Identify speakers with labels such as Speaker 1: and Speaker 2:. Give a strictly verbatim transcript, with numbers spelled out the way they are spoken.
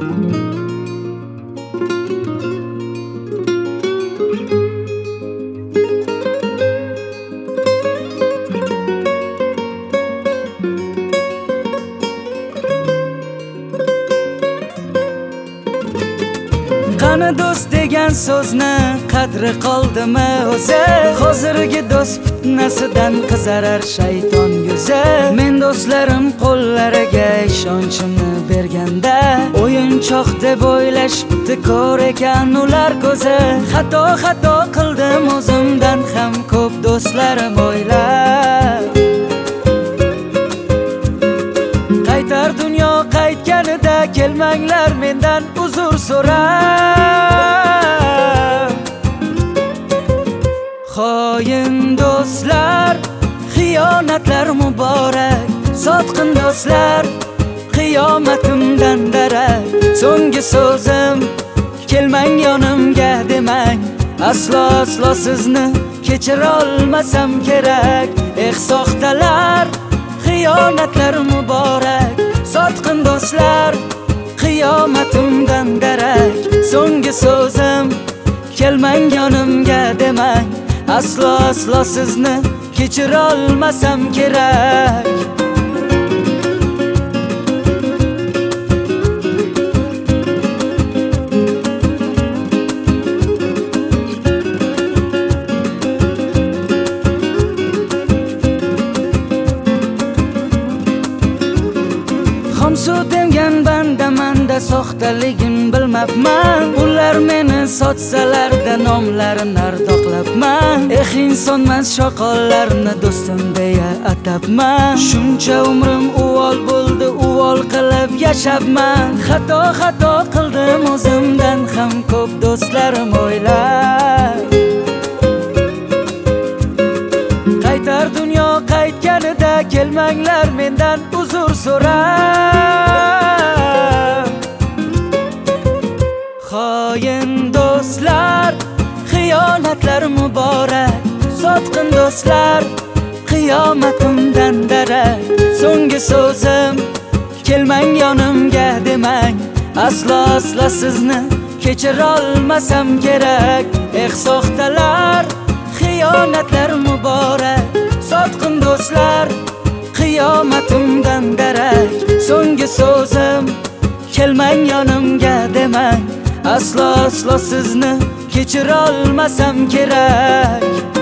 Speaker 1: Qani do'st degan so'zni qadri qoldimi o'zi? Hozirgi do'st fitnasidan qizarar shayton yuzi. Men do'stlarim qo'llariga ishonchimni berganda, o'yinchoq deb o'ylashibdi ko'r ekan ular ko'zi. Xato xato qildim o'zimdan ham ko'p do'stlarim o'ylab. Qaytar dunyo qaytganida kelmanglar mendan uzr so'rab. Xoin do'stlar, xiyonatlar muborak. Sotqin do'stlar, qiyomatimdan darak. So'nggi so'zim, kelmang yonimga demang. Aslo aslo sizni kechira olmasam kerak. Eh soxtalar, xiyonatlar muborak. Sotqin do'stlar, qiyomatimdan darak. So'nggi so'zim, kelmang yonimga demang. Aslo aslo sizni kechira olmasam kerak. Xomsu demgan bandamanda soxtaligin bilmabman. Ular meni sotsalarda nomlarini ardoqlabman. Eh insonmas shoqollarni do'stim deya atabman. Shuncha umrim uvol bo'ldi, uvol qilib yashabman. Xato xato qildim o'zimdan ham ko'p do'stlarim o'ylab. Qaytar dunyo qaytganida kelmanglar mendan uzr so'rab. Xoin do'stlar, xiyonatlar muborak. Sotqin do'stlar, qiyomatimdan darak. So'nggi so'zim, kelmang yonimga demang. Aslo aslo sizni kechira olmasam kerak. Eh soxtalar, xiyonatlar muborak. Sotqin do'stlar, qiyomatimdan darak. So'nggi so'zim, kelmang yonimga demang. Aslo aslo sizni kechira olmasam kerak.